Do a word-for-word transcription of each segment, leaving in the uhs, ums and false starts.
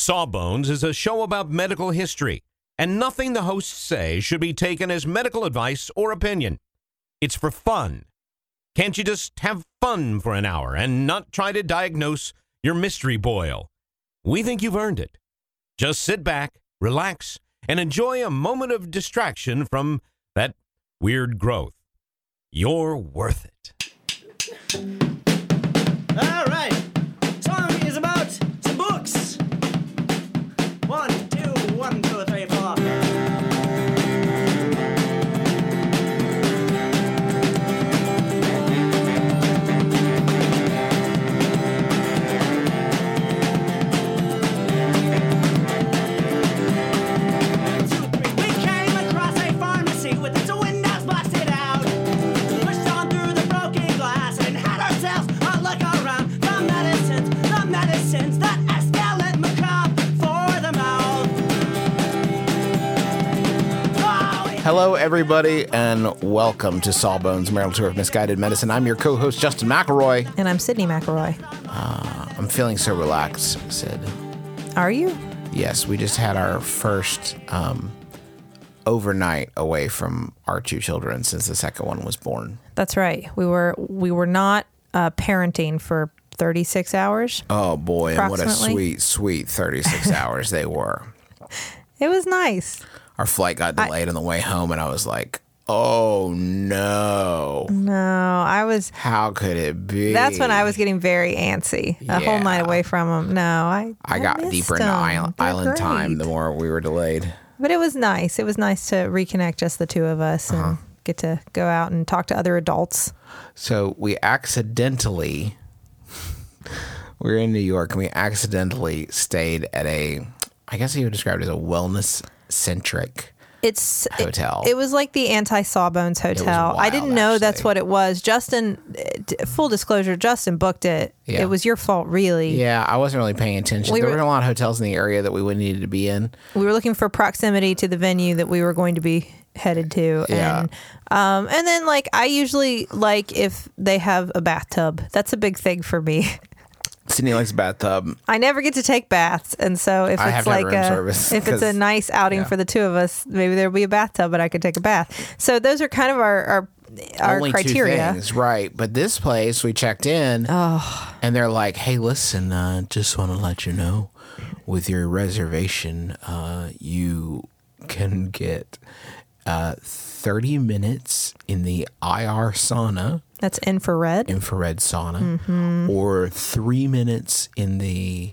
Sawbones is a show about medical history, and nothing the hosts say should be taken as medical advice or opinion. It's for fun. Can't you just have fun for an hour and not try to diagnose your mystery boil? We think you've earned it. Just sit back, relax, and enjoy a moment of distraction from that weird growth. You're worth it. All right. Song is about some books. One, two, one, two, three, four. Hello, everybody, and welcome to Sawbones, Marital Tour of Misguided Medicine. I'm your co-host, Justin McElroy. And I'm Sydney McElroy. Uh, I'm feeling so relaxed, Sid. Are you? Yes, we just had our first um, overnight away from our two children since the second one was born. That's right. We were we were not uh, parenting for thirty-six hours. Oh, boy, and what a sweet, sweet thirty-six hours they were. It was nice. Our flight got delayed I, on the way home, and I was like, oh, no. No, I was... How could it be? That's when I was getting very antsy. A yeah. whole night away from them. No, I I, I got deeper them. into island, island great. time the more we were delayed. But it was nice. It was nice to reconnect just the two of us and uh-huh. get to go out and talk to other adults. So we accidentally... we were in New York, and we accidentally stayed at a... I guess you would describe it as a wellness... centric it's hotel. It, it was like the anti-Sawbones hotel. Wild, I didn't know actually. That's what it was. Justin, full disclosure, Justin booked it. Yeah. It was your fault, really. Yeah, I wasn't really paying attention. We there were, were a lot of hotels in the area that we would needed to be in. We were looking for proximity to the venue that we were going to be headed to. Yeah. And, um, and then, like, I usually like if they have a bathtub. That's a big thing for me. Sydney likes a bathtub. I never get to take baths, and so if I it's have like a, service, if it's a nice outing yeah. for the two of us, maybe there'll be a bathtub, but I could take a bath. So those are kind of our our, our Only criteria. Two things, right? But this place, we checked in, oh. and they're like, "Hey, listen, uh, just want to let you know, with your reservation, uh, you can get uh, thirty minutes in the I R sauna." That's infrared. Infrared sauna. Mm-hmm. Or three minutes in the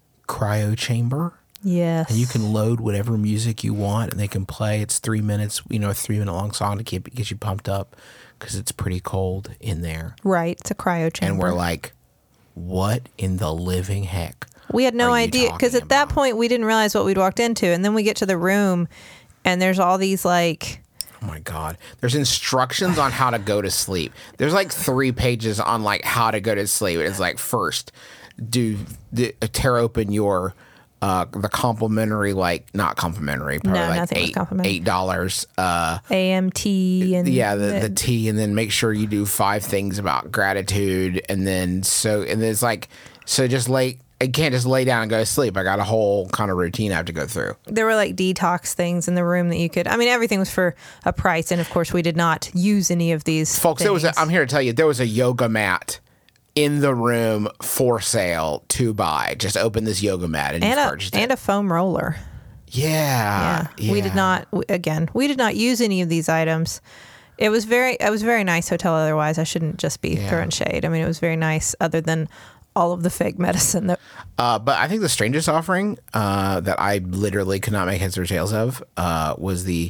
cryo chamber. Yes. And you can load whatever music you want, and they can play. It's three minutes, you know, a three-minute long song to keep get you pumped up because it's pretty cold in there. Right. It's a cryo chamber. And we're like, what in the living heck? We had no idea because at about? that point we didn't realize what we'd walked into. And then we get to the room, and there's all these like... Oh my God. There's instructions on how to go to sleep. There's like three pages on like how to go to sleep. It's like first, do the, tear open your uh, the complimentary like not complimentary, probably no, like nothing eight was complimentary. eight dollars. Uh, A M T and yeah, the, the tea, and then make sure you do five things about gratitude, and then so and then it's like so just lay. I can't just lay down and go to sleep. I got a whole kind of routine I have to go through. There were like detox things in the room that you could, I mean, everything was for a price. And of course we did not use any of these Folks, things. there was a, I'm here to tell you, there was a yoga mat in the room for sale to buy. Just open this yoga mat and, and, you a, purchased and it. a foam roller. Yeah, yeah. Yeah. We did not, again, we did not use any of these items. It was very, it was a very nice hotel otherwise. I shouldn't just be Yeah. throwing shade. I mean, it was very nice other than all of the fake medicine. That uh, but I think the strangest offering uh, that I literally could not make heads or tails of uh, was the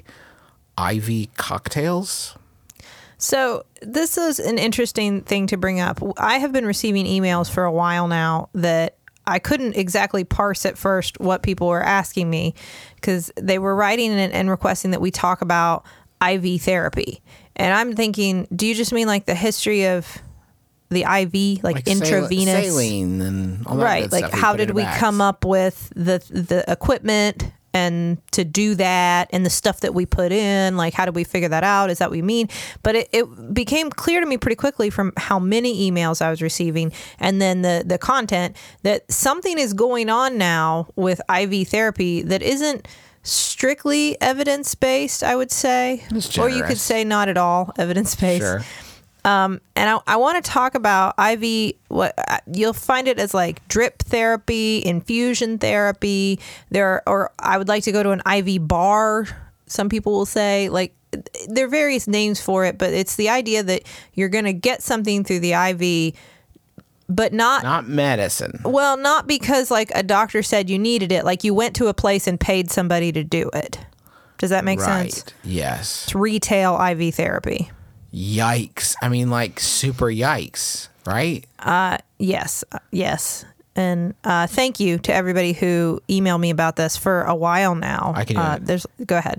I V cocktails. So this is an interesting thing to bring up. I have been receiving emails for a while now that I couldn't exactly parse at first what people were asking me because they were writing and, and requesting that we talk about I V therapy. And I'm thinking, do you just mean like the history of the I V, like, like intravenous saline and all that right? good like, stuff how did we bags. come up with the the equipment and to do that and the stuff that we put in, like how do we figure that out? Is that what we mean? But it, it became clear to me pretty quickly from how many emails I was receiving and then the, the content that something is going on now with I V therapy that isn't strictly evidence-based, I would say. That's Or you could generous. say not at all evidence-based. Sure. Um, and I, I want to talk about I V. What uh, you'll find it as like drip therapy, infusion therapy. There, or I would like to go to an I V bar. Some people will say like there are various names for it, but it's the idea that you're going to get something through the I V, but not, Not medicine. well, not because like a doctor said you needed it. Like you went to a place and paid somebody to do it. Does that make Right. sense? Yes. It's retail I V therapy. Yikes. I mean, like, super yikes, right? Yes, uh, yes. And uh, thank you to everybody who emailed me about this for a while now. I can do uh, it. There's go ahead.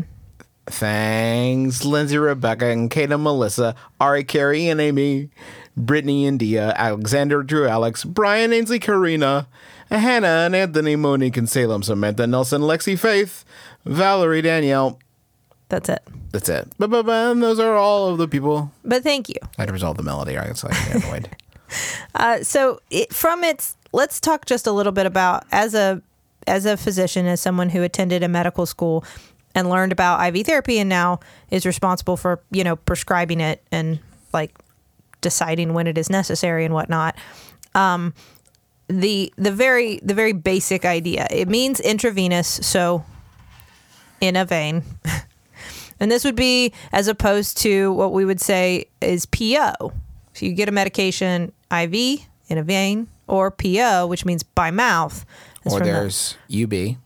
Thanks, Lindsay, Rebecca, and Kate and Melissa, Ari, Carrie, and Amy, Brittany, India, Alexander, Drew, Alex, Brian, Ainsley, Karina, Hannah, and Anthony, Monique, and Salem, Samantha, Nelson, Lexi, Faith, Valerie, Danielle. That's it. That's it. Ba-ba-ba, and those are all of the people. But thank you. I had to resolve the melody. I was like, annoyed. Uh, so it, from its, let's talk just a little bit about as a as a physician, as someone who attended a medical school and learned about I V therapy, and now is responsible for you know prescribing it and like deciding when it is necessary and whatnot. Um, the the very the very basic idea. It means intravenous, so in a vein. And this would be as opposed to what we would say is P O. So you get a medication I V in a vein, or P O, which means by mouth. That's Or from the- there's U B,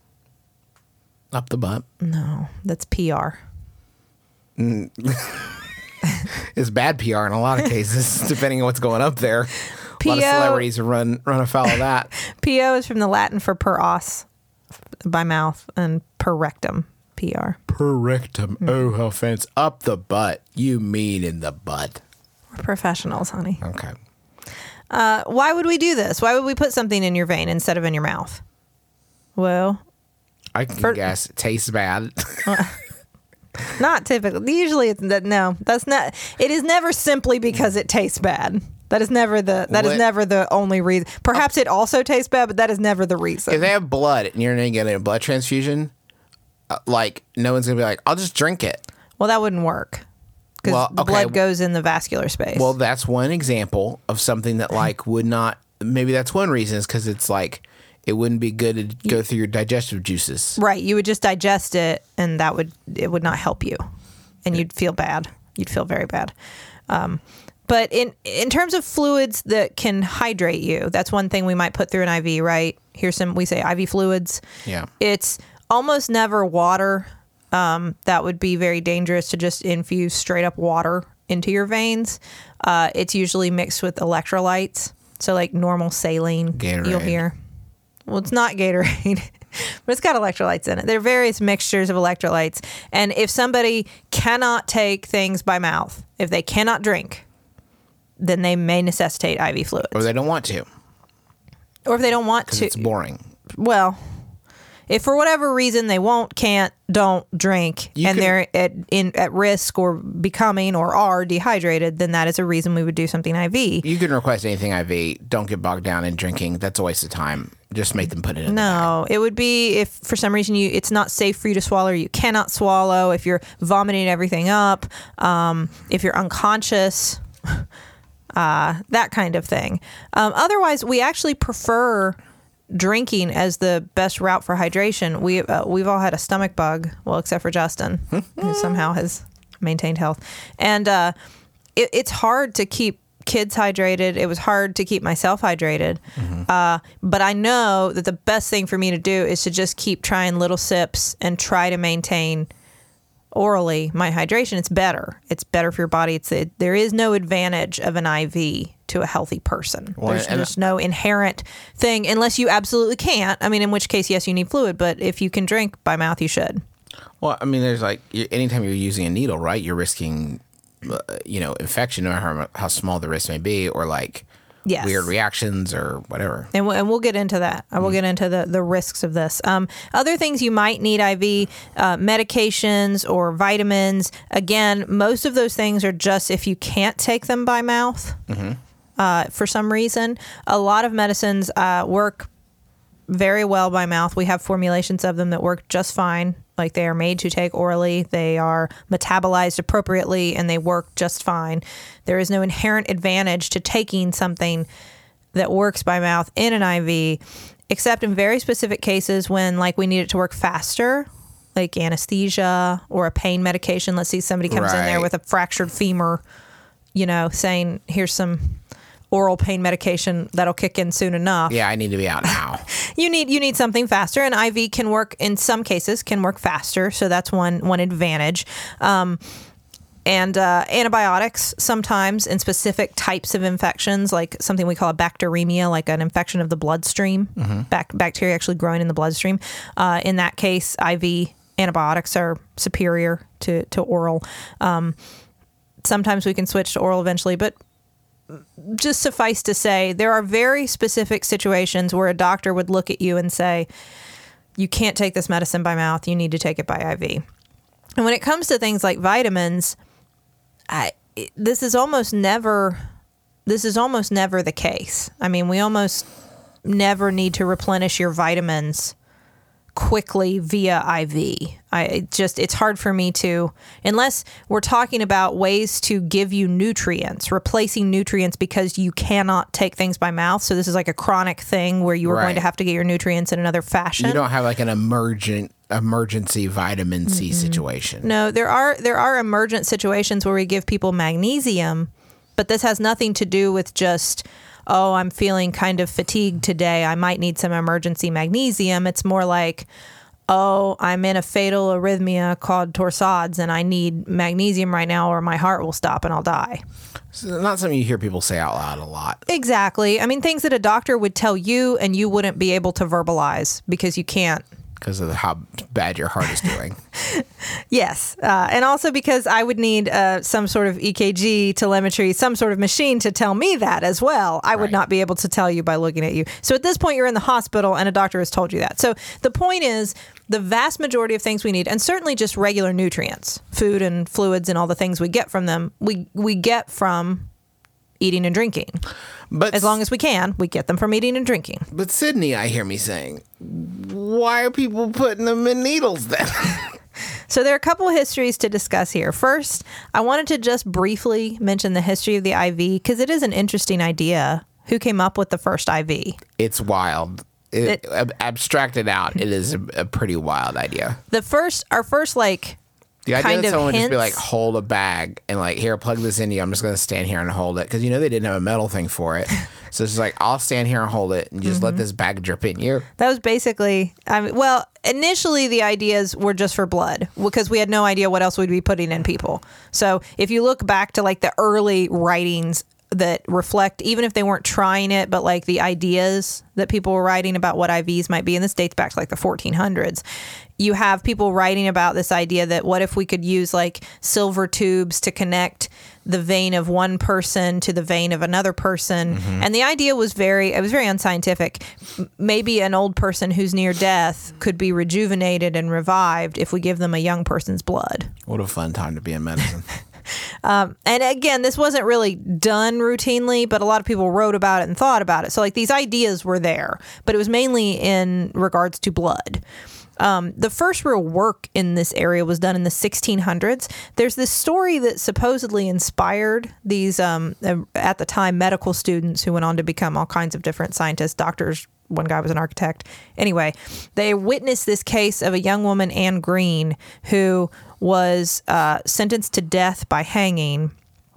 up the butt. no, that's P R. It's bad P R in a lot of cases, depending on what's going up there. A lot of P O celebrities run run afoul of that. P O is from the Latin for per os, by mouth, and per rectum, P R. Per rectum. Oh, how fancy. Up the butt. You mean in the butt. We're professionals, honey. Okay. Uh, why would we do this? Why would we put something in your vein instead of in your mouth? Well, I can For- guess it tastes bad. not typically. Usually, it's that. No, that's not. It is never simply because it tastes bad. That is never the. That is What- never the only reason. Perhaps it also tastes bad, but that is never the reason. If they have blood and you're going to get a blood transfusion, uh, like, no one's going to be like, I'll just drink it. Well, that wouldn't work because Well, the okay. blood goes in the vascular space. Well, that's one example of something that, like, would not. Maybe that's one reason is because it's like, it wouldn't be good to go through your digestive juices. right, you would just digest it, and that would it would not help you, and you'd feel bad. You'd feel very bad. Um, but in in terms of fluids that can hydrate you, that's one thing we might put through an I V. Right? Here's some. We say I V fluids. Yeah. It's almost never water. Um, that would be very dangerous to just infuse straight up water into your veins. Uh, it's usually mixed with electrolytes. So like normal saline, Gatorade. you'll hear. Well, it's not Gatorade, but it's got electrolytes in it. There are various mixtures of electrolytes. And if somebody cannot take things by mouth, if they cannot drink, then they may necessitate I V fluids. Or they don't want to Or if they don't want because to. it's boring. Well, if for whatever reason they won't, can't, don't drink, You and can- they're at in at risk or becoming or are dehydrated, then that is a reason we would do something I V. You can request anything I V. Don't get bogged down in drinking. That's a waste of time. Just make them put it in. the bag. No, it would be if for some reason you it's not safe for you to swallow, or you cannot swallow, if you're vomiting everything up, um, if you're unconscious, uh, that kind of thing. Um, otherwise, we actually prefer drinking as the best route for hydration. We uh, we've all had a stomach bug, well, except for Justin, who somehow has maintained health, and uh, it, it's hard to keep kids hydrated. It was hard to keep myself hydrated, uh, but I know that the best thing for me to do is to just keep trying little sips and try to maintain orally my hydration. It's better. It's better for your body. It's it, there is no advantage of an I V to a healthy person. Well, There's and- just no inherent thing unless you absolutely can't. I mean, in which case, yes, you need fluid, but if you can drink by mouth, you should. Well, I mean, there's like you- anytime you're using a needle, right? You're risking, uh, you know, infection, no matter how, how small the risk may be, or like Yes. weird reactions or whatever. And, we'll, and we'll get into that. I will get into the, the risks of this. Um, other things you might need I V, uh, medications or vitamins. Again, most of those things are just if you can't take them by mouth mm-hmm. uh, for some reason. A lot of medicines uh, work very well by mouth. We have formulations of them that work just fine. Like they are made to take orally. They are metabolized appropriately and they work just fine. There is no inherent advantage to taking something that works by mouth in an I V, except in very specific cases when like we need it to work faster, like anesthesia or a pain medication. Let's see somebody comes in there Right. with a fractured femur, you know, saying, here's some oral pain medication that'll kick in soon enough. Yeah, I need to be out now. You need you need something faster, and I V can work in some cases can work faster, so that's one one advantage. Um, and uh, antibiotics sometimes in specific types of infections, like something we call a bacteremia, like an infection of the bloodstream, mm-hmm. bac- bacteria actually growing in the bloodstream. Uh, in that case, I V antibiotics are superior to to oral. Um, sometimes we can switch to oral eventually, but just suffice to say, there are very specific situations where a doctor would look at you and say, you can't take this medicine by mouth, you need to take it by I V. And when it comes to things like vitamins, I, this is almost never, this is almost never the case. I mean, we almost never need to replenish your vitamins quickly via I V. I it just it's hard for me to, unless we're talking about ways to give you nutrients, replacing nutrients because you cannot take things by mouth. So this is like a chronic thing where you are Right. going to have to get your nutrients in another fashion. You don't have like an emergent emergency vitamin C mm-hmm. situation. No, there are there are emergent situations where we give people magnesium, but this has nothing to do with just, oh, I'm feeling kind of fatigued today, I might need some emergency magnesium. It's more like, oh, I'm in a fatal arrhythmia called torsades and I need magnesium right now or my heart will stop and I'll die. So not something you hear people say out loud a lot. Exactly. I mean, things that a doctor would tell you and you wouldn't be able to verbalize because you can't. Because of how bad your heart is doing. Yes. Uh, and also because I would need uh, some sort of E K G, telemetry, some sort of machine to tell me that as well. I would Right. not be able to tell you by looking at you. So at this point, you're in the hospital and a doctor has told you that. So the point is, the vast majority of things we need, and certainly just regular nutrients, food and fluids and all the things we get from them, we, we get from eating and drinking. But As long as we can, we get them from eating and drinking. But Sydney, I hear me saying, why are people putting them in needles then? So there are a couple of histories to discuss here. First, I wanted to just briefly mention the history of the I V because it is an interesting idea. Who came up with the first I V? It's wild. It, It- ab- abstracted out, it is a, a pretty wild idea. The first, our first like The idea kind that of someone would just be hints- like, hold a bag and like, here, plug this into you. I'm just going to stand here and hold it. Because, you know, they didn't have a metal thing for it. So it's just like, I'll stand here and hold it and just Mm-hmm. let this bag drip in you. That was basically, I mean, well, initially the ideas were just for blood because we had no idea what else we'd be putting in people. So if you look back to like the early writings that reflect, even if they weren't trying it, but like the ideas that people were writing about what I Vs might be, and this dates back to like the fourteen hundreds, you have people writing about this idea that what if we could use like silver tubes to connect the vein of one person to the vein of another person. Mm-hmm. And the idea was very, it was very unscientific. M- Maybe an old person who's near death could be rejuvenated and revived if we give them a young person's blood. What a fun time to be in medicine. Um, and again, this wasn't really done routinely, but a lot of people wrote about it and thought about it. So like these ideas were there, but it was mainly in regards to blood. Um, the first real work in this area was done in the sixteen hundreds. There's this story that supposedly inspired these, um, at the time, medical students who went on to become all kinds of different scientists, doctors. One guy was an architect. Anyway, they witnessed this case of a young woman, Anne Green, who was uh, sentenced to death by hanging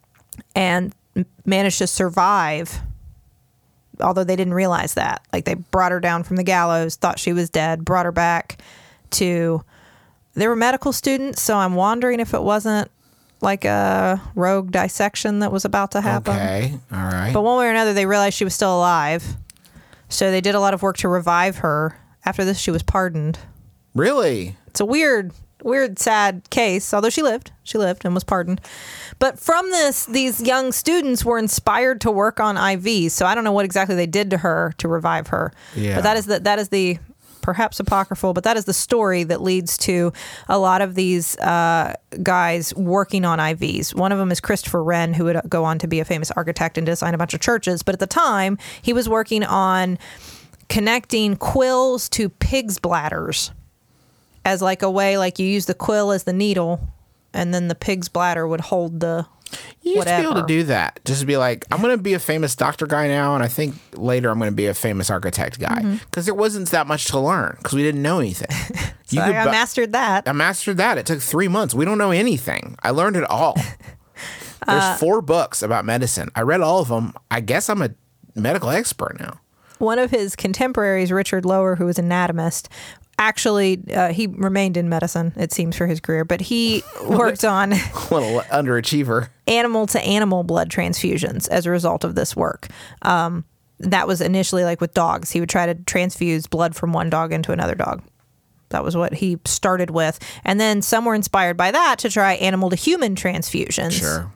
and m- managed to survive, although they didn't realize that. Like, they brought her down from the gallows, thought she was dead, brought her back to... They were medical students, so I'm wondering if it wasn't like a rogue dissection that was about to happen. Okay, all right. But one way or another, they realized she was still alive. So they did a lot of work to revive her. After this, she was pardoned. Really? It's a weird, weird, sad case, although she lived. She lived and was pardoned. But from this, these young students were inspired to work on I Vs. So I don't know what exactly they did to her to revive her. Yeah. But that is the, that is the perhaps apocryphal, but that is the story that leads to a lot of these uh, guys working on I Vs. One of them is Christopher Wren, who would go on to be a famous architect and design a bunch of churches. But at the time, he was working on connecting quills to pigs' bladders as like a way, like you use the quill as the needle, and then the pig's bladder would hold the You used to be able to whatever. do that. Just be like, I'm going to be a famous doctor guy now, and I think later I'm going to be a famous architect guy. Because there wasn't that much to learn, because we didn't know anything. So I, I bu- mastered that. I mastered that. It took three months. We don't know anything. I learned it all. There's four books about medicine. I read all of them. I guess I'm a medical expert now. One of his contemporaries, Richard Lower, who was an anatomist, actually, uh, he remained in medicine, it seems, for his career, but he worked on What an underachiever. animal to animal blood transfusions as a result of this work. Um, that was initially like with dogs. He would try to transfuse blood from one dog into another dog. That was what he started with. And then some were inspired by that to try animal to human transfusions. Sure.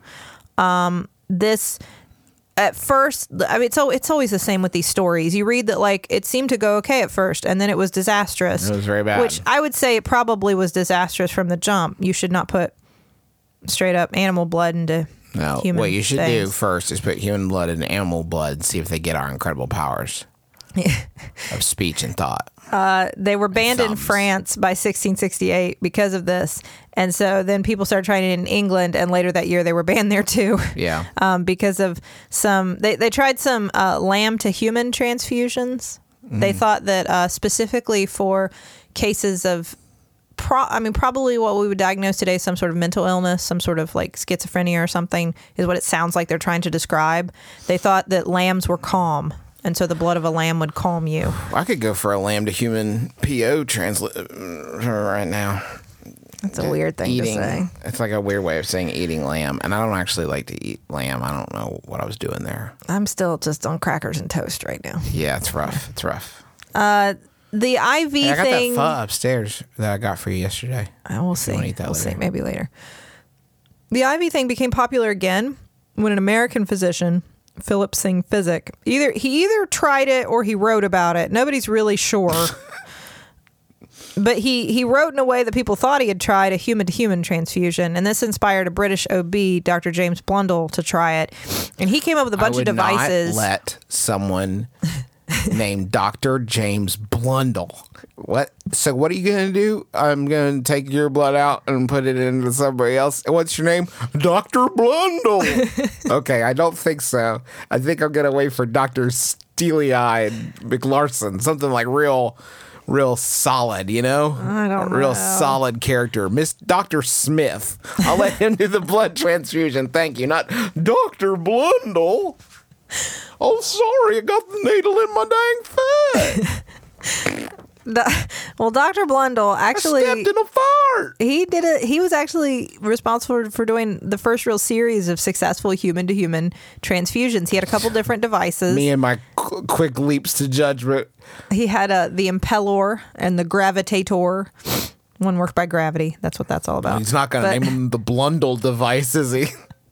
This at first, I mean, it's, al- it's always the same with these stories. You read that, like, it seemed to go okay at first, and then it was disastrous. It was very bad. Which I would say it probably was disastrous from the jump. You should not put straight up animal blood into No, human what you should things. do first is put human blood in animal blood and see if they get our incredible powers of speech and thought. They were banned in thumbs. France by sixteen sixty-eight because of this. And so then people started trying it in England, and later that year they were banned there too. Yeah. Um, because of some, they, they tried some uh, lamb to human transfusions. They thought that uh, specifically for cases of, pro- I mean, probably what we would diagnose today, some sort of mental illness, some sort of like schizophrenia or something, is what it sounds like they're trying to describe. They thought that lambs were calm. And so the blood of a lamb would calm you. I could go for a lamb to human P O translate right now. That's a weird thing Eating, to say. it's like a weird way of saying eating lamb, and I don't actually like to eat lamb. I don't know what I was doing there. I'm still just on crackers and toast right now. Yeah, it's rough. It's rough. The I V Hey, I got thing. that pho upstairs that I got for you yesterday. Uh, we'll see. wanna eat that We'll see. later? Maybe later. The I V thing became popular again when an American physician, Philip Singh Physic, either he either tried it or he wrote about it. Nobody's really sure. But he, he wrote in a way that people thought he had tried a human-to-human transfusion, and this inspired a British O B, Doctor James Blundell, to try it. And he came up with a bunch I would of devices. not let someone named Doctor James Blundell. What? So what are you going to do? I'm going to take your blood out and put it into somebody else. What's your name? Doctor Blundell. Okay, I don't think so. I think I'm going to wait for Doctor Steely-Eyed McLarson, something like real... Real solid, you know? I don't A real know. solid character. Miss Doctor Smith. I'll let him do the blood transfusion. Thank you. Not Doctor Blundell. Oh, sorry. I got the needle in my dang foot. Do- well, Doctor Blundell actually... Stepped in a fart. He did it. He was actually responsible for doing the first real series of successful human-to-human transfusions. He had a couple different devices. Me and my qu- quick leaps to judgment. He had uh, the Impellor and the Gravitator. One worked by gravity. That's what that's all about. He's not going to But- name him the Blundell device, is he?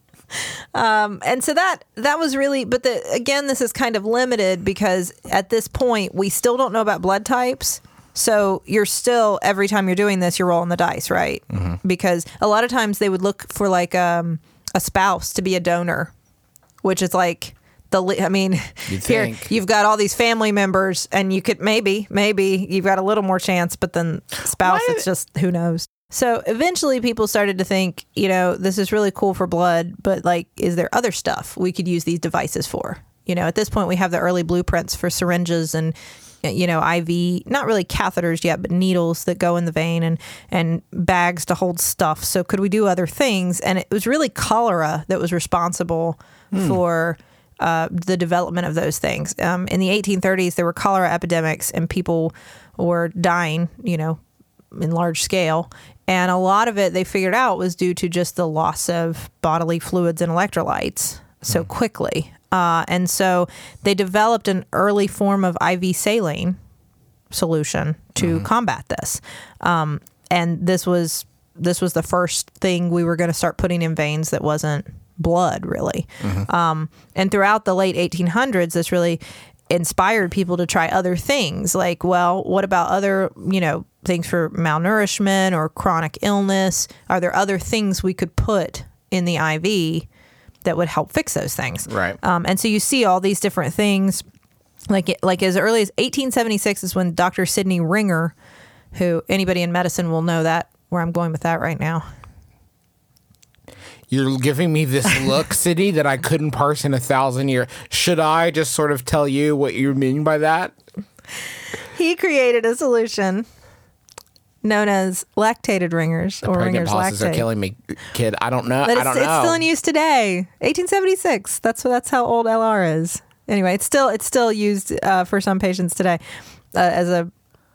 And so that that was really, but the, again, this is kind of limited because at this point we still don't know about blood types. So you're still, every time you're doing this, you're rolling the dice, right? Mm-hmm. Because a lot of times they would look for like um, a spouse to be a donor, which is like the, li- I mean, You'd here think. you've got all these family members and you could maybe, maybe you've got a little more chance, but then spouse, Why it's did- just, who knows? So eventually people started to think, you know, this is really cool for blood, but like, is there other stuff we could use these devices for? You know, at this point we have the early blueprints for syringes and, you know, I V, not really catheters yet, but needles that go in the vein and, and bags to hold stuff. So could we do other things? And it was really cholera that was responsible for uh, the development of those things. Um, in the eighteen thirties, there were cholera epidemics and people were dying, you know, in large scale. And a lot of it they figured out was due to just the loss of bodily fluids and electrolytes so quickly. Uh, and so they developed an early form of I V saline solution to combat this. Um, and this was this was the first thing we were going to start putting in veins that wasn't blood, really. Mm-hmm. Um, and throughout the late eighteen hundreds, this really inspired people to try other things. Like, well, what about other, you know, things for malnourishment or chronic illness? Are there other things we could put in the I V that would help fix those things? Right. Um, and so you see all these different things. Like, like as early as eighteen seventy-six is when Doctor Sidney Ringer, who anybody in medicine will know that, where I'm going with that right now. You're giving me this look, Sydney, that I couldn't parse in a thousand years. Should I just sort of tell you what you mean by that? He created a solution known as lactated ringers or Pregnant ringers pauses lactate. are killing me, kid. I don't know. But I it's, don't it's know. still in use today. eighteen seventy-six. That's that's how old L R is. Anyway, it's still it's still used uh, for some patients today uh, as a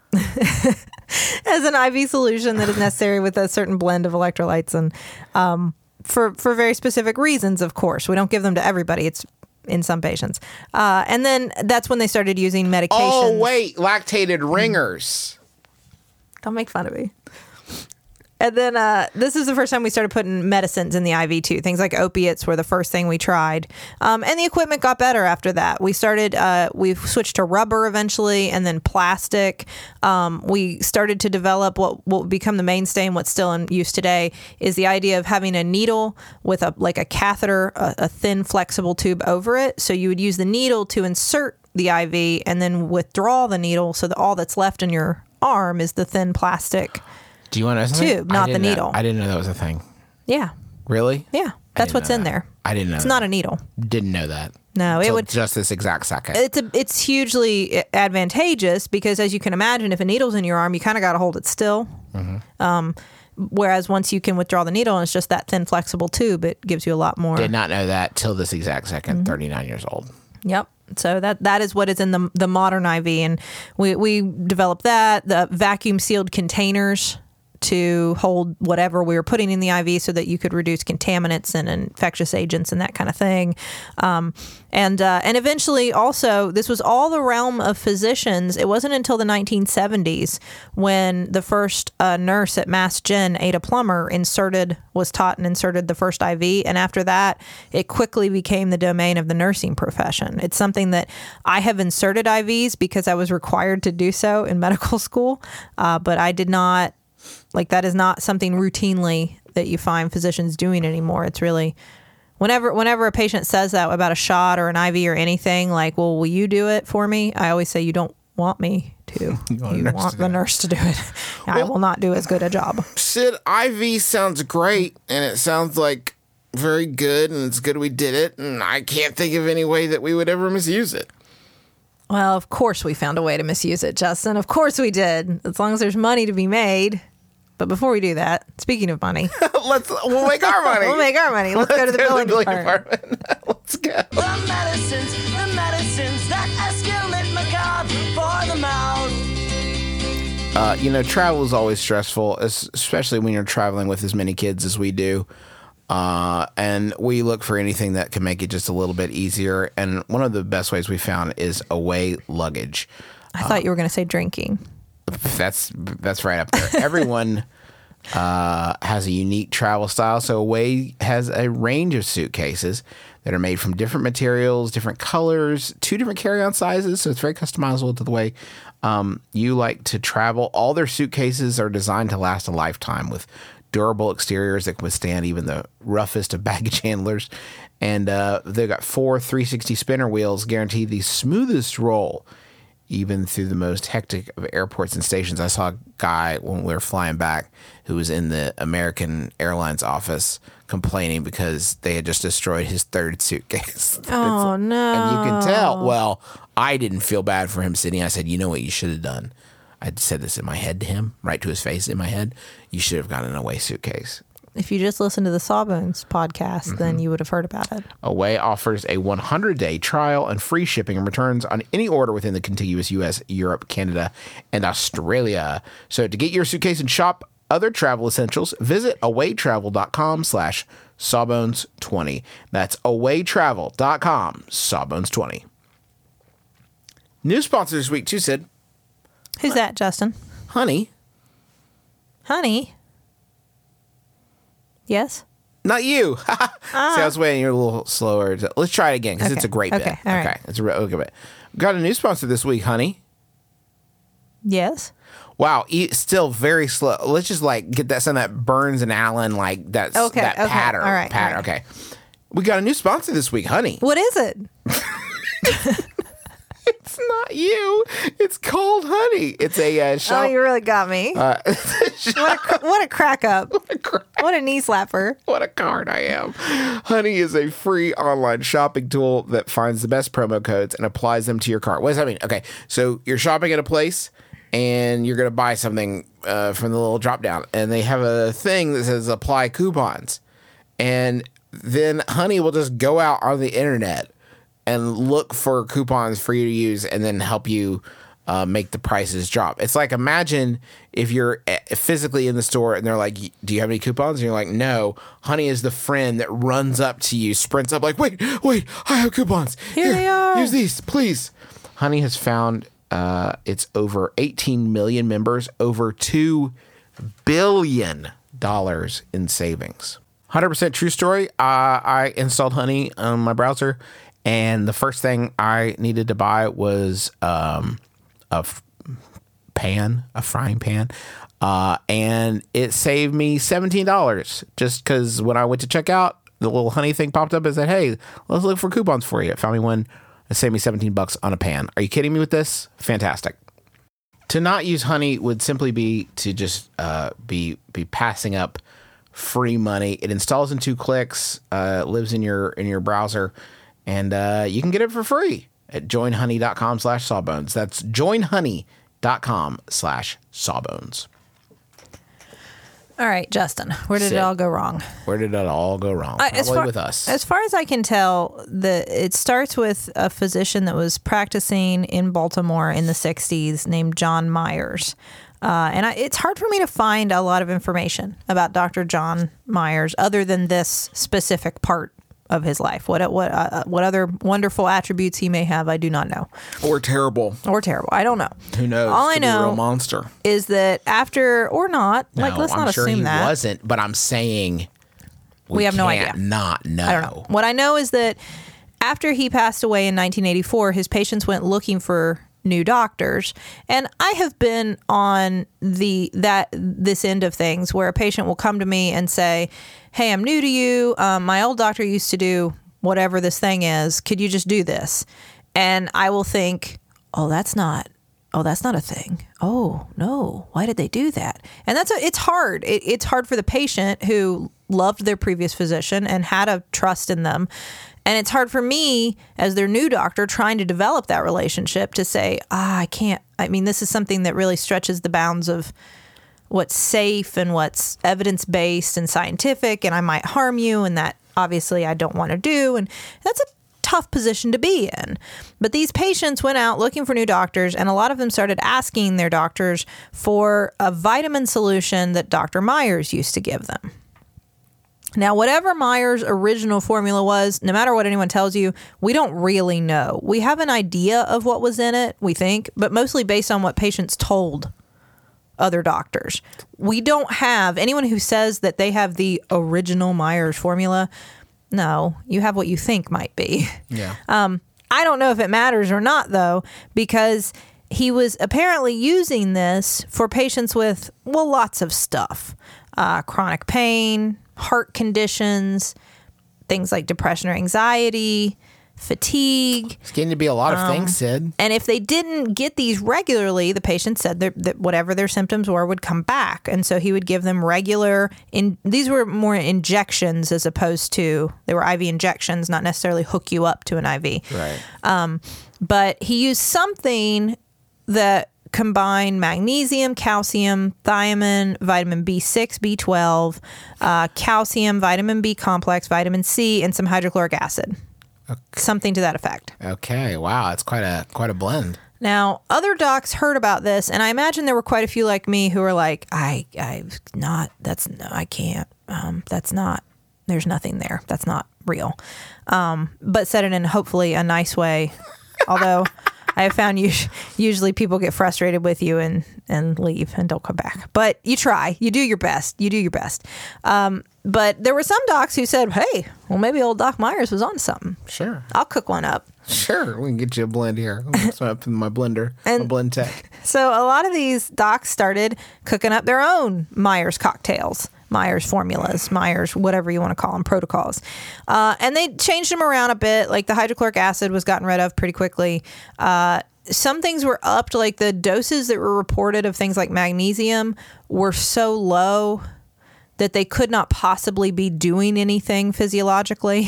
as an I V solution that is necessary with a certain blend of electrolytes and um, for for very specific reasons. Of course, we don't give them to everybody. It's in some patients, uh, and then that's when they started using medications. Oh wait, lactated ringers. Don't make fun of me. And then uh, this is the first time we started putting medicines in the I V too. Things like opiates were the first thing we tried. Um, and the equipment got better after that. We started, uh, we switched to rubber eventually and then plastic. Um, we started to develop what, what would become the mainstay and what's still in use today is the idea of having a needle with a like a catheter, a, a thin flexible tube over it. So you would use the needle to insert the I V and then withdraw the needle so that all that's left in your arm is the thin plastic Do you want to know something? tube, not I the didn't know- needle. I didn't know that was a thing. Yeah. Really? Yeah. That's didn't what's know in that. there. I didn't know. It's that. not a needle. Didn't know that. No, it Till would. just this exact second. It's a, it's hugely advantageous because, as you can imagine, if a needle's in your arm, you kind of got to hold it still. Mm-hmm. Um, whereas once you can withdraw the needle and it's just that thin, flexible tube, it gives you a lot more. Did not know that till this exact 2nd Mm-hmm. thirty-nine years old. Yep. So that that is what is in the the modern I V, and we we developed that the vacuum sealed containers to hold whatever we were putting in the I V so that you could reduce contaminants and infectious agents and that kind of thing. Um, and uh, and eventually also, this was all the realm of physicians. It wasn't until the nineteen seventies when the first uh, nurse at Mass Gen, Ada Plummer, inserted, was taught and inserted the first I V. And after that, it quickly became the domain of the nursing profession. It's something that I have inserted I Vs because I was required to do so in medical school, uh, but I did not. Like, that is not something routinely that you find physicians doing anymore. It's really, whenever whenever a patient says that about a shot or an I V or anything, like, well, will you do it for me? I always say, you don't want me to. You want, you a nurse want to the do it. nurse to do it. I will not do as good a job. Sid, I V sounds great, and it sounds like very good, and it's good we did it, and I can't think of any way that we would ever misuse it. Well, of course we found a way to misuse it, Justin. Of course we did, as long as there's money to be made. But before we do that, speaking of money, Let's we'll make our money. we'll make our money. Let's, go to the go billing billing department. department. Let's go. The medicines, the medicines that escalate macabre for the mouth. Uh, you know, travel is always stressful, es- especially when you're traveling with as many kids as we do. Uh, and we look for anything that can make it just a little bit easier. And one of the best ways we found is away luggage. I thought you were going to say drinking. That's that's right up there. Everyone uh, has a unique travel style. So Away has a range of suitcases that are made from different materials, different colors, two different carry-on sizes. So it's very customizable to the way um, you like to travel. All their suitcases are designed to last a lifetime with durable exteriors that can withstand even the roughest of baggage handlers. And uh, they've got four three sixty spinner wheels guarantee the smoothest roll even through the most hectic of airports and stations. I saw a guy when we were flying back who was in the American Airlines office complaining because they had just destroyed his third suitcase. Oh, no. And you can tell. Well, I didn't feel bad for him sitting. I said, you know what you should have done? I said this in my head to him, right to his face in my head. You should have gotten an Away suitcase. If you just listened to the Sawbones podcast, Mm-hmm. then you would have heard about it. Away offers a one hundred day trial and free shipping and returns on any order within the contiguous U S, Europe, Canada, and Australia. So to get your suitcase and shop other travel essentials, visit awaytravel.com slash sawbones20. That's awaytravel.com sawbones20. New sponsor this week too, Sid. Who's that, Justin? Honey, Honey? Yes? Not you. See, I was waiting. You're a little slower. To, let's try it again because Okay. it's a great Okay. bit. All okay. right. It's a real good bit. Got a new sponsor this week, honey. Yes? Wow. E- still very slow. Let's just like get that some of that Burns and Allen like that's Okay, that okay. pattern. All right, pattern. all right. Okay. We got a new sponsor this week, honey. What is it? It's not you. It's called Honey. It's a uh, shop. Oh, you really got me. uh, what, a, cr- what a crack up. What a knee slapper. What a card I am. Honey is a free online shopping tool that finds the best promo codes and applies them to your cart. What does that mean? Okay, so you're shopping at a place and you're going to buy something uh, from the little drop down, and they have a thing that says apply coupons. And then Honey will just go out on the internet and look for coupons for you to use and then help you uh, make the prices drop. It's like, imagine if you're physically in the store and they're like, do you have any coupons? And you're like, no. Honey is the friend that runs up to you, sprints up like, wait, wait, I have coupons. Here they are. Use these, please. Honey has found uh, it's over eighteen million members, over two billion dollars in savings. one hundred percent true story. Uh, I installed Honey on my browser, and the first thing I needed to buy was um, a f- pan, a frying pan, uh, and it saved me seventeen dollars just because when I went to check out, the little Honey thing popped up and said, hey, let's look for coupons for you. It found me one that saved me seventeen bucks on a pan. Are you kidding me with this? Fantastic. To not use Honey would simply be to just uh, be be passing up free money. It installs in two clicks, uh, lives in your in your browser, and uh, you can get it for free at joinhoney.com slash sawbones. That's joinhoney.com slash sawbones. All right, Justin, where did Sit. it all go wrong? Where did it all go wrong? Uh, Probably as far, with us. As far as I can tell, the it starts with a physician that was practicing in Baltimore in the sixties named John Myers. Uh, and I, it's hard for me to find a lot of information about Doctor John Myers other than this specific part of his life. What what uh, what other wonderful attributes he may have, I do not know. or terrible. Or terrible. I don't know. Who knows? All I Could be a real know monster. is that after, or not, like, No, let's I'm not sure assume he that. wasn't, but I'm saying we, We have no can't idea. Not know. I don't know. What I know is that after he passed away in nineteen eighty-four, his patients went looking for new doctors. And I have been on the that this end of things where a patient will come to me and say, hey, I'm new to you. Um, my old doctor used to do whatever this thing is. Could you just do this? And I will think, oh, that's not, oh, that's not a thing. Oh, no. Why did they do that? And that's, a, it's hard. It, it's hard for the patient who loved their previous physician and had a trust in them. And it's hard for me as their new doctor trying to develop that relationship to say, ah, I can't. I mean, this is something that really stretches the bounds of what's safe and what's evidence-based and scientific, and I might harm you, and that obviously I don't want to do. And that's a tough position to be in. But these patients went out looking for new doctors, and a lot of them started asking their doctors for a vitamin solution that Doctor Myers used to give them. Now, whatever Myers' original formula was, no matter what anyone tells you, we don't really know. We have an idea of what was in it, we think, but mostly based on what patients told other doctors. We don't have anyone who says that they have the original Myers formula. No, you have what you think might be. Yeah. Um, I don't know if it matters or not, though, because he was apparently using this for patients with, well, lots of stuff. Uh, chronic pain, heart conditions, things like depression or anxiety, fatigue. It's getting to be a lot of Um, things, Sid. And if they didn't get these regularly, the patient said that, that whatever their symptoms were would come back. And so he would give them regular, in, these were more injections as opposed to, they were I V injections, not necessarily hook you up to an I V. Right. Um, but he used something that combined magnesium, calcium, thiamine, vitamin B six, B twelve, uh, calcium, vitamin B complex, vitamin C, and some hydrochloric acid. Okay. Something to that effect. Okay. Wow. It's quite a quite a blend. Now, other docs heard about this, and I imagine there were quite a few like me who were like, I, I've not, that's, no, I can't, um, that's not, there's nothing there. That's not real. Um, but said it in hopefully a nice way. Although I have found us- usually people get frustrated with you and, and leave and don't come back. But you try. You do your best. You do your best. Um, but there were some docs who said, hey, well, maybe old Doc Myers was on something. Sure. I'll cook one up. Sure. We can get you a blend here. I'll mix one up in my blender. And- my blend tech. So a lot of these docs started cooking up their own Myers cocktails, Myers formulas, Myers, whatever you want to call them, protocols. Uh, and they changed them around a bit. Like the hydrochloric acid was gotten rid of pretty quickly. Uh, some things were upped, like the doses that were reported of things like magnesium were so low that they could not possibly be doing anything physiologically.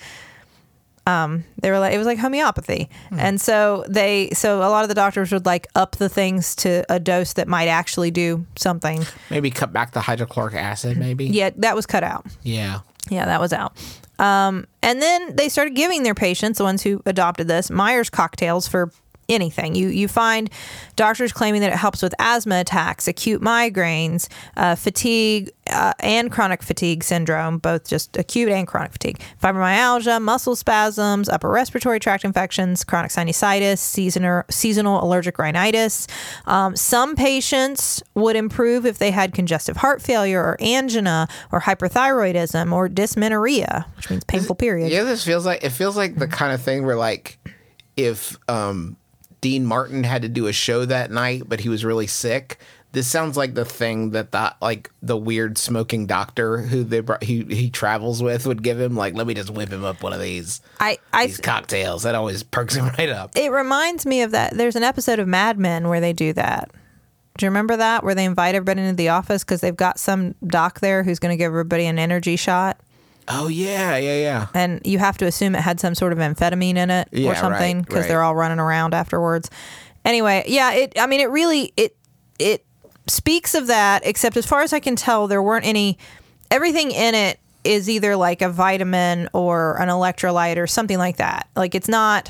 Um, they were like, it was like homeopathy. Hmm. And so they, so a lot of the doctors would like up the things to a dose that might actually do something. Maybe cut back the hydrochloric acid, maybe? Yeah, that was cut out. Yeah. Yeah, that was out. Um, and then they started giving their patients, the ones who adopted this, Myers cocktails for anything. You you find doctors claiming that it helps with asthma attacks, acute migraines, uh, fatigue, uh, and chronic fatigue syndrome, both just acute and chronic fatigue, fibromyalgia, muscle spasms, upper respiratory tract infections, chronic sinusitis, seasonal, seasonal allergic rhinitis. Um, some patients would improve if they had congestive heart failure or angina or hyperthyroidism or dysmenorrhea, which means painful periods. Yeah, this feels like, it feels like the kind of thing where like if um, Dean Martin had to do a show that night, but he was really sick. This sounds like the thing that the like the weird smoking doctor who they brought, he he travels with would give him. Like, let me just whip him up one of these I, I these cocktails. That always perks him right up. It reminds me of that. There's an episode of Mad Men where they do that. Do you remember that? Where they invite everybody into the office because they've got some doc there who's going to give everybody an energy shot. Oh yeah, yeah, yeah. And you have to assume it had some sort of amphetamine in it Yeah, or something right, because right. they're all running around afterwards. Anyway, yeah, it. I mean, it really it it speaks of that. Except as far as I can tell, there weren't any. Everything in it is either like a vitamin or an electrolyte or something like that. Like it's not.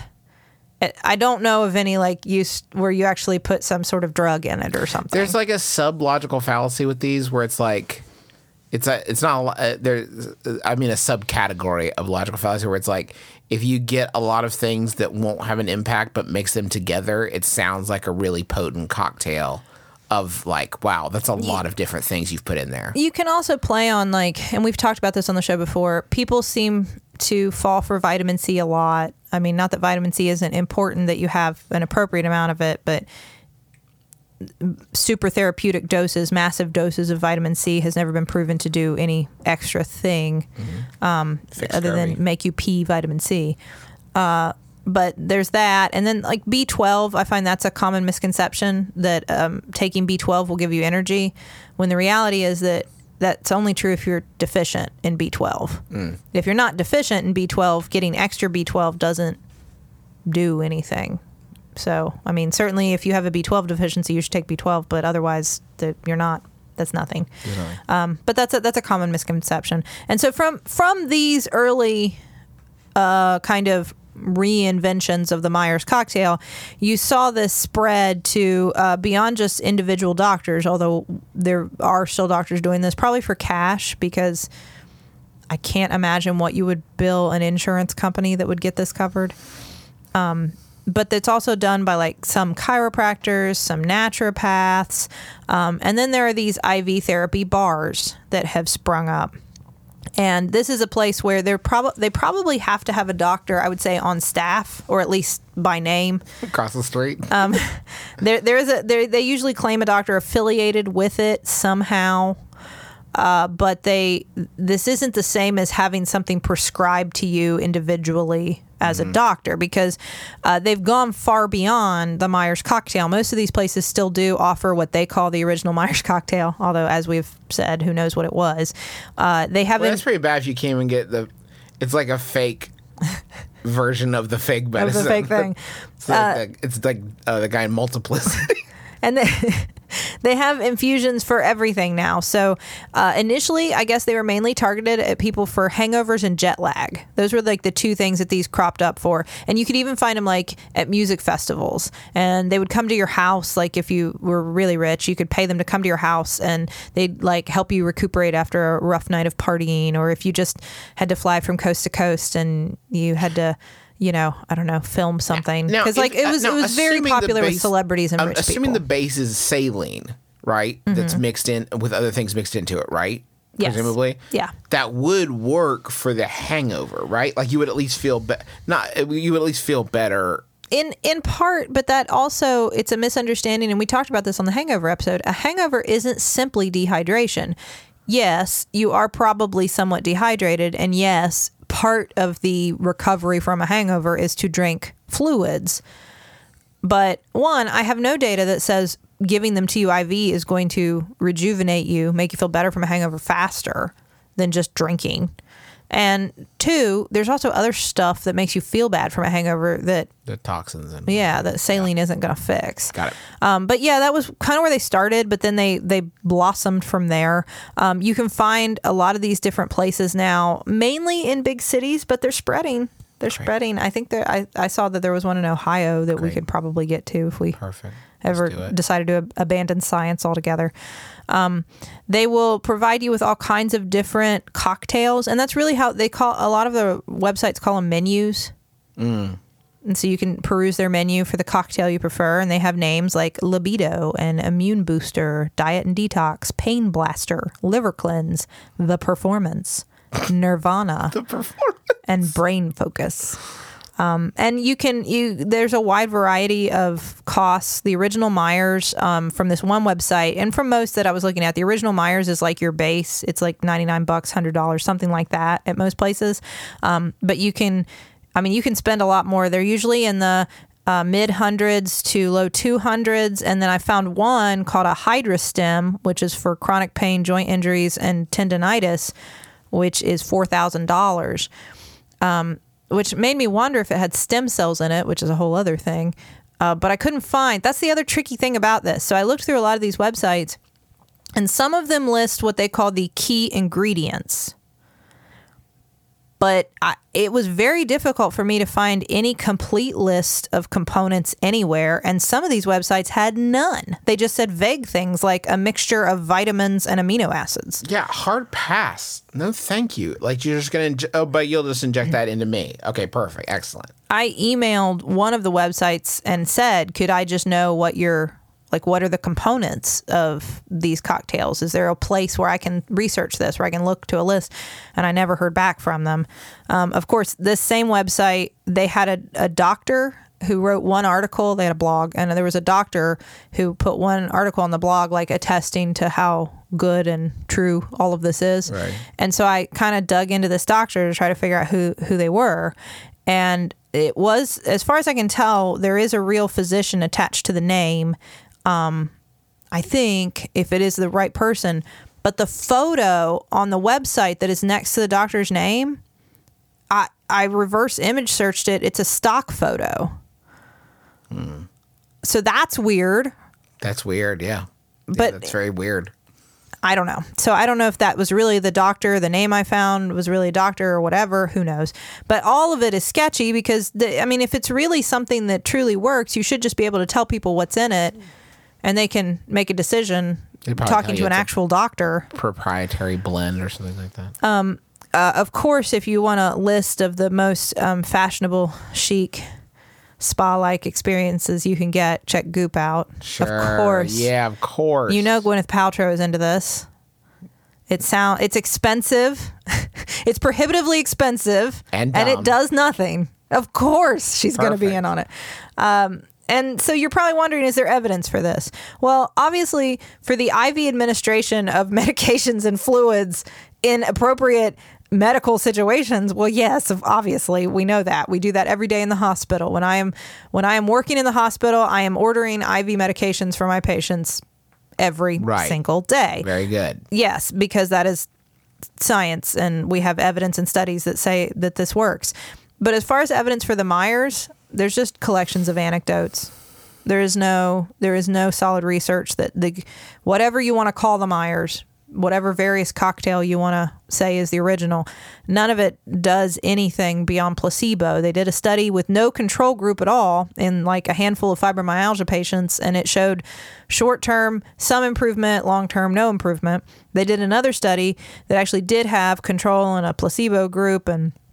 I don't know of any like use where you actually put some sort of drug in it or something. There's like a sub-logical fallacy with these where it's like, it's a, it's not a, lo- uh, there's, uh, I mean, a subcategory of logical fallacy where it's like, if you get a lot of things that won't have an impact but mix them together, it sounds like a really potent cocktail of like, wow, that's a lot of different things you've put in there. You can also play on like, and we've talked about this on the show before, people seem to fall for vitamin C a lot. I mean, not that vitamin C isn't important, that you have an appropriate amount of it, but super therapeutic doses, massive doses of vitamin C has never been proven to do any extra thing Mm-hmm. um, other scurvy. than make you pee vitamin C. Uh, but there's that. And then like B twelve, I find that's a common misconception that um, taking B twelve will give you energy, when the reality is that that's only true if you're deficient in B twelve. Mm. If you're not deficient in B twelve, getting extra B twelve doesn't do anything. So, I mean, certainly if you have a B twelve deficiency, you should take B twelve, but otherwise the, you're not. That's nothing. Um, but that's a, that's a common misconception. And so from from these early uh, kind of reinventions of the Myers cocktail, you saw this spread to uh, beyond just individual doctors, although there are still doctors doing this, probably for cash, because I can't imagine what you would bill an insurance company that would get this covered. Um, but it's also done by like some chiropractors, some naturopaths, um, and then there are these I V therapy bars that have sprung up. And this is a place where they're prob- they probably have to have a doctor, I would say, on staff, or at least by name. Across the street. Um, there, there is a. There, they usually claim a doctor affiliated with it somehow, uh, but they. This isn't the same as having something prescribed to you individually as mm-hmm. a doctor, because uh, they've gone far beyond the Myers cocktail. Most of these places still do offer what they call the original Myers cocktail, although, as we've said, who knows what it was. Uh, they haven't. Well, that's pretty bad if you can't even get the. It's like a fake version of the fake medicine. Of the fake thing. It's like, uh, the, it's like uh, the guy in Multiplicity. And they, they have infusions for everything now. So uh, initially, I guess they were mainly targeted at people for hangovers and jet lag. Those were like the two things that these cropped up for. And you could even find them like at music festivals. And they would come to your house. Like if you were really rich, you could pay them to come to your house and they'd like help you recuperate after a rough night of partying. Or if you just had to fly from coast to coast and you had to you know, I don't know, film something. Now, Because, like, if- it was now, it was very assuming the popular with base- celebrities and I'm rich assuming people. the base is saline, right? That's mixed in with other things mixed into it, right? Yes. Presumably. Yeah. That would work for the hangover, right? Like you would at least feel be- not you would at least feel better. In in part, but that also, it's a misunderstanding, and we talked about this on the hangover episode. A hangover isn't simply dehydration. Yes, you are probably somewhat dehydrated, and yes, part of the recovery from a hangover is to drink fluids. But one, I have no data that says giving them to you I V is going to rejuvenate you, make you feel better from a hangover faster than just drinking. And two, there's also other stuff that makes you feel bad from a hangover that, The toxins and yeah, that saline isn't going to fix. Got it. Um, but yeah, that was kind of where they started, but then they, they blossomed from there. Um, you can find a lot of these different places now, mainly in big cities, but they're spreading. They're spreading. I think there. I, I saw that there was one in Ohio that we Great. could probably get to if we Perfect. ever Let's do it. decided to ab- abandon science altogether. Um, they will provide you with all kinds of different cocktails, and that's really how they call a lot of the websites call them menus. Mm. And so you can peruse their menu for the cocktail you prefer, and they have names like Libido and Immune Booster, Diet and Detox, Pain Blaster, Liver Cleanse, The Performance, Nirvana, The performance. and Brain Focus. Um, and you can you there's a wide variety of costs. The original Myers um, from this one website, and from most that I was looking at, the original Myers is like your base. It's like ninety-nine bucks, one hundred dollars, something like that at most places. Um, but you can, I mean, you can spend a lot more. They're usually in the uh, mid hundreds to low two hundreds. And then I found one called a HydraStem, which is for chronic pain, joint injuries, and tendonitis, which is four thousand dollars. Um, which made me wonder if it had stem cells in it, which is a whole other thing. Uh, but I couldn't find. That's the other tricky thing about this. So I looked through a lot of these websites, and some of them list what they call the key ingredients. But I, it was very difficult for me to find any complete list of components anywhere. And some of these websites had none. They just said vague things like a mixture of vitamins and amino acids. Yeah, hard pass. No, thank you. Like you're just gonna. Inj- oh, but you'll just inject that into me. Okay, perfect, excellent. I emailed one of the websites and said, could I just know what your, like, what are the components of these cocktails? Is there a place where I can research this, where I can look to a list? And I never heard back from them. Um, of course, this same website, they had a, a doctor who wrote one article. They had a blog, and there was a doctor who put one article on the blog, like attesting to how good and true all of this is. Right. And so I kind of dug into this doctor to try to figure out who, who they were. And it was, as far as I can tell, there is a real physician attached to the name. Um, I think, if it is the right person. But the photo on the website that is next to the doctor's name, I, I reverse image searched it. It's a stock photo. Hmm. So that's weird. That's weird. Yeah, But- yeah, that's very weird. I don't know. So I don't know if that was really the doctor. The name I found was really a doctor or whatever. Who knows? But all of it is sketchy because, the, I mean, if it's really something that truly works, you should just be able to tell people what's in it and they can make a decision They'd probably tell talking you to an it's a- actual doctor. Proprietary blend or something like that. Uh, of course, if you want a list of the most um, fashionable, chic, spa-like experiences you can get, check Goop out. Sure. Of course. Yeah, of course. You know Gwyneth Paltrow is into this. It sound it's expensive. It's prohibitively expensive, And and dumb. it does nothing. Of course, she's going to be Perfect. in on it. Um, and so you're probably wondering, is there evidence for this? Well, obviously, for the I V administration of medications and fluids in appropriate medical situations, well, yes, obviously, we know that. We do that every day in the hospital. When I am when I am working in the hospital, I am ordering I V medications for my patients every Right. single day. Very good. Yes, because that is science, and we have evidence and studies that say that this works. But as far as evidence for the Myers, there's just collections of anecdotes. There is no there is no solid research that the whatever you want to call the Myers, whatever various cocktail you want to say is the original, none of it does anything beyond placebo. They did a study with no control group at all in like a handful of fibromyalgia patients, and it showed short-term some improvement, long-term no improvement. They did another study that actually did have control and a placebo group, and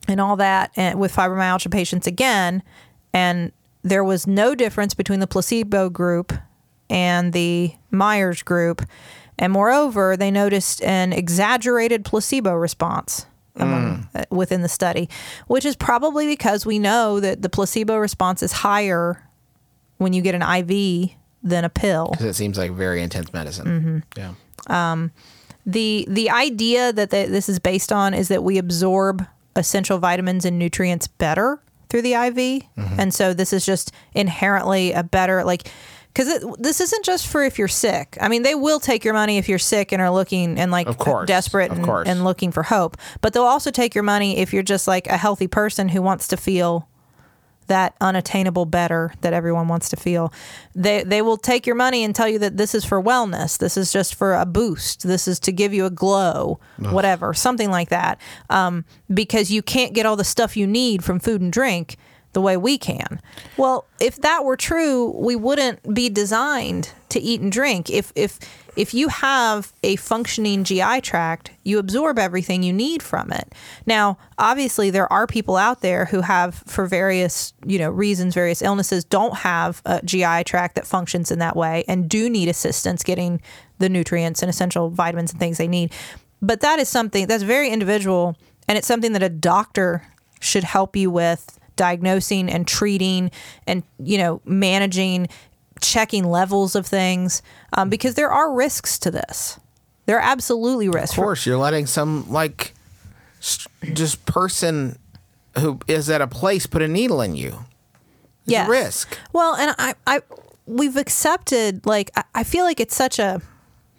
and all that and with fibromyalgia patients again, and there was no difference between the placebo group and the Myers group. And moreover, they noticed an exaggerated placebo response among, mm. uh, within the study, which is probably because we know that the placebo response is higher when you get an I V than a pill. Because it seems like very intense medicine. Mm-hmm. Yeah. Um, the the idea that they, this is based on is that we absorb essential vitamins and nutrients better through the I V. Mm-hmm. And so this is just inherently a better, like... Because this isn't just for if you're sick. I mean, they will take your money if you're sick and are looking and like of course, desperate of and, course. and looking for hope. But they'll also take your money if you're just like a healthy person who wants to feel that unattainable better that everyone wants to feel. They they will take your money and tell you that this is for wellness. This is just for a boost. This is to give you a glow, Ugh. whatever, something like that. Um, because you can't get all the stuff you need from food and drink the way we can. Well, if that were true, we wouldn't be designed to eat and drink. If if if you have a functioning G I tract, you absorb everything you need from it. Now, obviously, there are people out there who have, for various you know reasons, various illnesses, don't have a G I tract that functions in that way and do need assistance getting the nutrients and essential vitamins and things they need. But that is something that's very individual, and it's something that a doctor should help you with, diagnosing and treating and, you know, managing, checking levels of things, um, because there are risks to this. There are absolutely risks. Of course, you're letting some, like, st- just person who is at a place put a needle in you. It's yes. a risk. Well, and I, I, we've accepted, like, I, I feel like it's such a,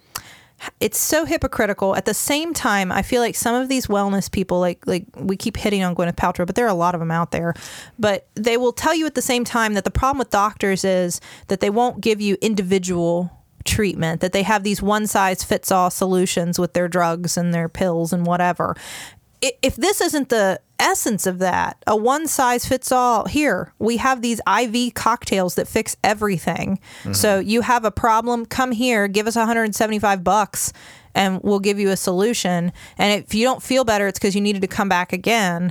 it's so hypocritical. At the same time, I feel like some of these wellness people, like like we keep hitting on Gwyneth Paltrow, but there are a lot of them out there. But they will tell you at the same time that the problem with doctors is that they won't give you individual treatment, that they have these one-size-fits-all solutions with their drugs and their pills and whatever. If this isn't the essence of that, a one-size-fits-all, here, we have these I V cocktails that fix everything. Mm-hmm. So you have a problem, come here, give us one hundred seventy-five bucks, and we'll give you a solution. And if you don't feel better, it's because you needed to come back again.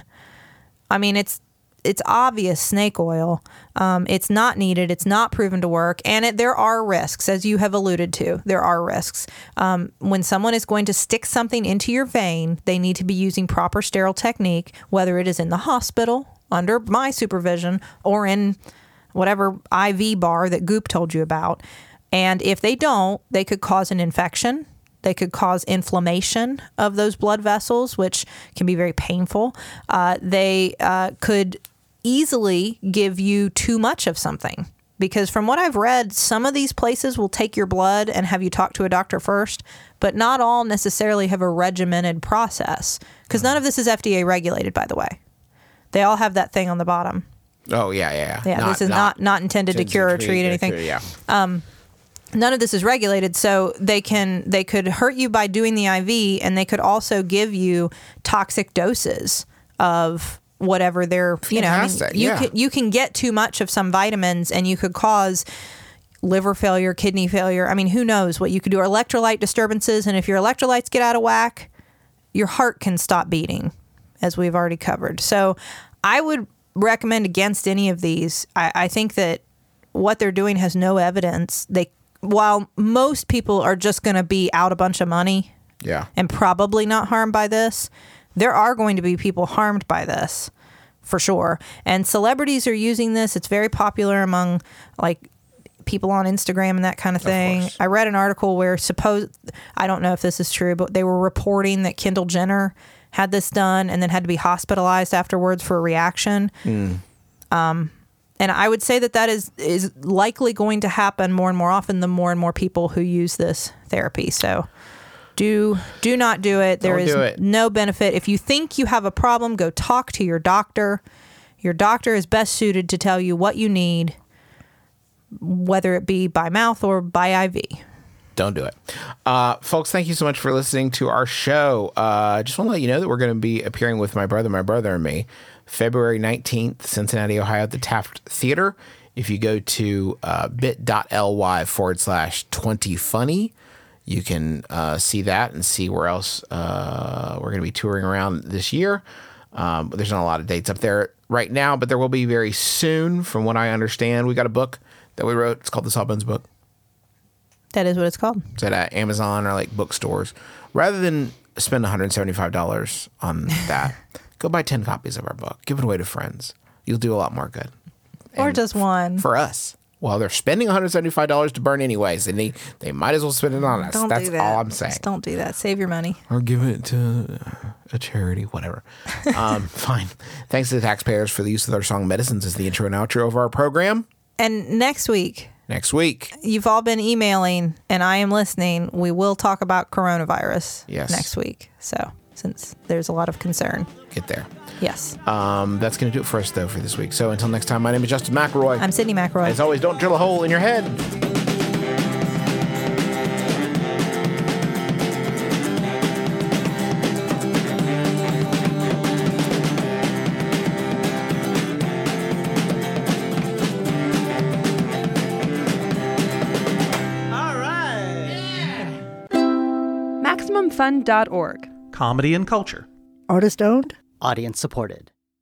I mean, it's it's obvious snake oil. Um, it's not needed. It's not proven to work. And it, there are risks, as you have alluded to. There are risks. Um, when someone is going to stick something into your vein, they need to be using proper sterile technique, whether it is in the hospital, under my supervision, or in whatever I V bar that Goop told you about. And if they don't, they could cause an infection. They could cause inflammation of those blood vessels, which can be very painful. Uh, they uh, could easily give you too much of something, because from what I've read, some of these places will take your blood and have you talk to a doctor first, but not all necessarily have a regimented process, because none of this is F D A regulated, by the way. They all have that thing on the bottom. Oh, yeah, yeah, yeah. Yeah, not, this is not, not, not intended to cure or treat anything. Cure, yeah. Um, none of this is regulated, so they can they could hurt you by doing the I V, and they could also give you toxic doses of whatever they're, you know, I mean, you yeah. can you can get too much of some vitamins, and you could cause liver failure, kidney failure. I mean, who knows what you could do? Or electrolyte disturbances, and if your electrolytes get out of whack, your heart can stop beating, as we've already covered. So I would recommend against any of these. I, I think that what they're doing has no evidence. They while most people are just going to be out a bunch of money, yeah, and probably not harmed by this, there are going to be people harmed by this, for sure. And celebrities are using this. It's very popular among, like, people on Instagram and that kind of thing. Of I read an article where suppose, I don't know if this is true, but they were reporting that Kendall Jenner had this done and then had to be hospitalized afterwards for a reaction. Mm. Um, and I would say that that is, is likely going to happen more and more often the more and more people who use this therapy. So do do not do it. There Don't is do it. no benefit. If you think you have a problem, go talk to your doctor. Your doctor is best suited to tell you what you need, whether it be by mouth or by I V. Don't do it. Uh, folks, thank you so much for listening to our show. I uh, just want to let you know that we're going to be appearing with my brother, my brother and me, February nineteenth, Cincinnati, Ohio, at the Taft Theater. If you go to uh, bit.ly forward slash 20funny, you can uh, see that and see where else uh, we're going to be touring around this year. Um, but there's not a lot of dates up there right now, but there will be very soon, from what I understand. We got a book that we wrote. It's called The Sawbones Book. That is what it's called. It's at uh, Amazon or like bookstores. Rather than spend one hundred seventy-five dollars on that, go buy ten copies of our book. Give it away to friends. You'll do a lot more good. Or And just one. for us. Well, they're spending one hundred seventy-five dollars to burn anyways, and they, they might as well spend it on us. Don't That's do that. all I'm saying. Just don't do that. Save your money. Or give it to a charity, whatever. um, fine. Thanks to the taxpayers for the use of their song Medicines as the intro and outro of our program. And next week, Next week. you've all been emailing, and I am listening. We will talk about coronavirus Yes. next week. So, since there's a lot of concern. Get there. Yes. Um, that's going to do it for us, though, for this week. So until next time, my name is Justin McElroy. I'm Sydney McElroy. As always, don't drill a hole in your head. All right. Maximum Fun dot org. Comedy and culture. Artist owned? Audience supported.